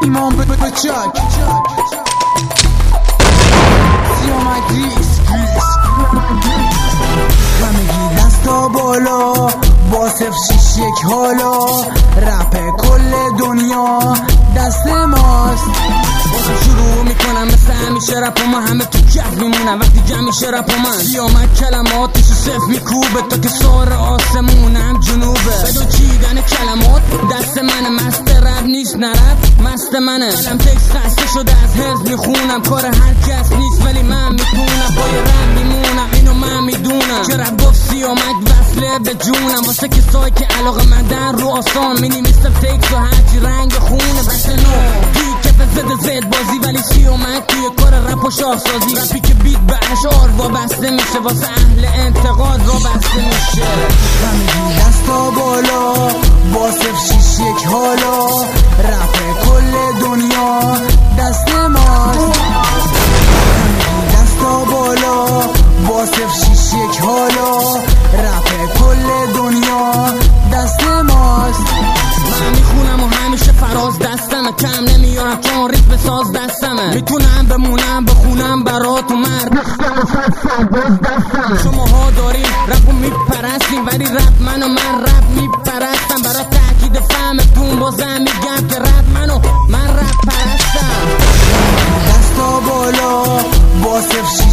ایمان به چاک سیامک ریس همگی دستا بالا با 061 حالا رپ کل دنیا دست ماست. شروع میکنم مثل همیشه رپ و من همه تو کف میمونم وقتی جمع میشه رپ و من سیامک کلماتش صف میکوبه تا که سار آسمونم جنوبه بدو چیدن کلمات دست منه مست رپ نیست نه رپ مست منه قلم تکس خسته شده از حفظ میخونم کار هر کس نیست ولی من میتونم پای رپ میمونم اینو من میدونم که رپ گفت سیامک وصله به جونم واسه کسایی که علاقه مندن رو آسان مینیمیستر تکس و هرچی رنگ خونه بس نو زد بازی ولی سیامک توی کار رپ و شاهسازی رپی که بیت به اشعار وابسته میشه واسه اهل انتقاد وابسته میشه همگی دستا بالا با 061 حالا رپ کل دنیا دست ماست. همگی دستا بالا با 061 حالا رپ کل دنیا دست ماست. من میخونم و همیشه فراز دستمه کم نمیارم چون ریتم ساز دستمه میتونم بمونم بخونم براتون مرد شماها دارین رپ و میپرستین ولی رپ منو من رپ میپرستم برای تأکید فهمتون بازم میگم که رپ منو من رپ پرستم. دستا بالا با